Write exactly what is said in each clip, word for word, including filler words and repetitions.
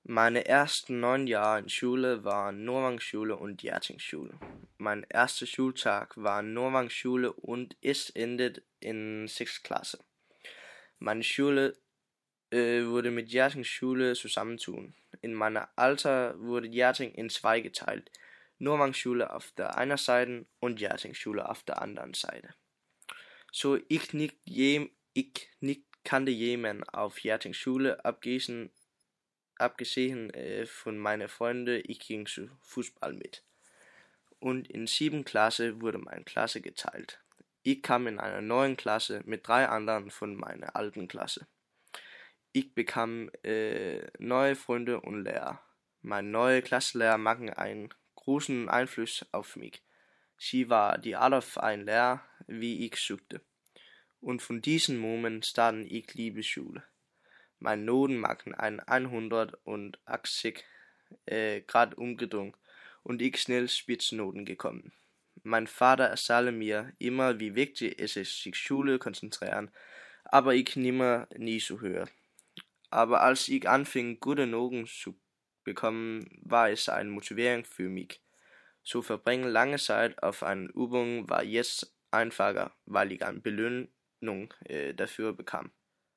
Meine ersten neun Jahre in Schule waren Norvang-Schule und Hjerting-Schule. Mein erster Schultag war Norvang-Schule und es endet in sechster Klasse. Meine Schule äh, wurde mit Hjerting-Schule zusammentun. In meiner Alter wurde Hjerting in zwei geteilt. Norvang-Schule auf der einen Seite und Hjerting-Schule auf der anderen Seite. So ich nicht, jem, ich nicht kannte jemanden auf Hjerting-Schule, abgesehen Abgesehen äh, von meinen Freunden, ich ging zu Fußball mit. Und in sieben Klasse wurde meine Klasse geteilt. Ich kam in einer neuen Klasse mit drei anderen von meiner alten Klasse. Ich bekam äh, neue Freunde und Lehrer. Meine neue Klassenlehrer machen einen großen Einfluss auf mich. Sie war die Art auf ein Lehrer, wie ich suchte. Und von diesem Moment starten ich liebe Schule. Meine Noten machen ein hundertachtzig äh, Grad umgedreht und ich schnell Spitzennoten gekommen. Mein Vater erzählte mir immer, wie wichtig es ist, sich Schule konzentrieren, aber ich nimmer nie so höher. Aber als ich anfing, gute Noten zu bekommen, war es eine Motivierung für mich. So verbringen lange Zeit auf eine Übung war jetzt einfacher, weil ich eine Belohnung äh, dafür bekam.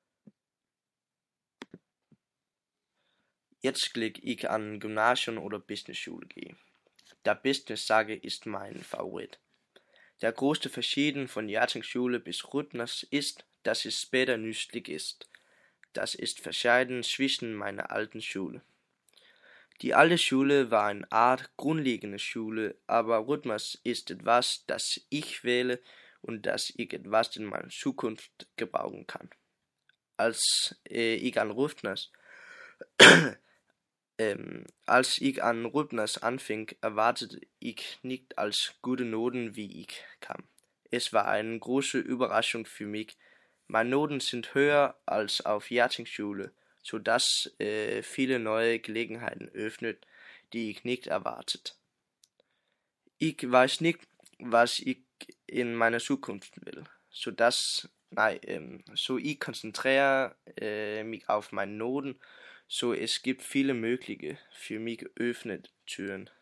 Jetzt klicke ich an Gymnasium oder Businessschule gehe. Der Business-Sage ist mein Favorit. Der größte Verschieden von Hjerting-Schule bis Rudners ist, dass es später nützlich ist. Das ist verschieden zwischen meiner alten Schule. Die alte Schule war eine Art grundlegende Schule, aber Rudners ist etwas, das ich wähle und das ich etwas in meiner Zukunft gebrauchen kann. Als äh, ich an Rudners Ähm, als ich an Rudners anfing, erwartete ich nicht als gute Noten, wie ich kam. Es war eine große Überraschung für mich. Meine Noten sind höher als auf Hjerting-Schule, so dass äh, viele neue Gelegenheiten öffnet, die ich nicht erwartet. Ich weiß nicht, was ich in meiner Zukunft will, so dass nein, ähm, so ich konzentriere äh, mich auf meine Noten. So es gibt viele mögliche, für mich geöffnete Türen.